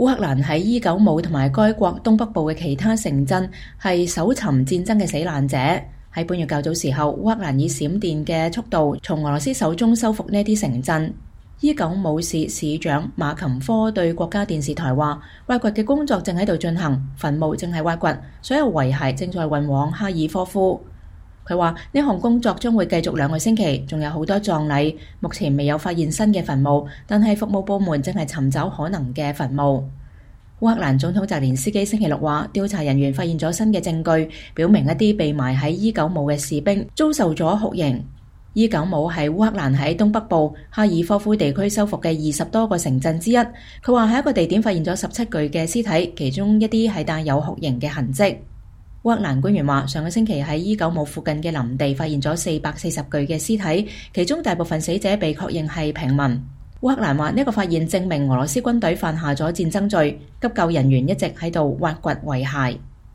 烏克蘭喺伊久姆同埋該國東北部嘅其他城鎮係搜尋戰爭嘅死難者。喺本月較早時候，烏克蘭以閃電嘅速度從俄羅斯手中收復呢啲城鎮。伊久姆市市長馬琴科對國家電視台話：挖掘嘅工作正喺度進行，墳墓正係挖掘，所有遺骸正在運往哈爾科夫。佢話呢項工作將會繼續2個星期，仲有好多葬禮。目前未有發現新嘅墳墓，但係服務部門正係尋找可能嘅墳墓。烏克蘭總統澤連斯基星期六話，調查人員發現咗新嘅證據，表明一啲被埋喺伊久姆嘅士兵遭受咗酷刑。伊久姆係烏克蘭喺東北部哈爾科夫地區收復嘅20多個城鎮之一。佢話喺一個地點發現咗17具嘅屍體，其中一啲係帶有酷刑嘅痕跡。烏克蘭官員話，上個星期喺伊久姆附近嘅林地發現咗440具嘅屍體，其中大部分死者被確認係平民。烏克蘭話呢個發現證明俄羅斯軍隊犯下咗戰爭罪，急救人員一直喺度挖掘遺骸。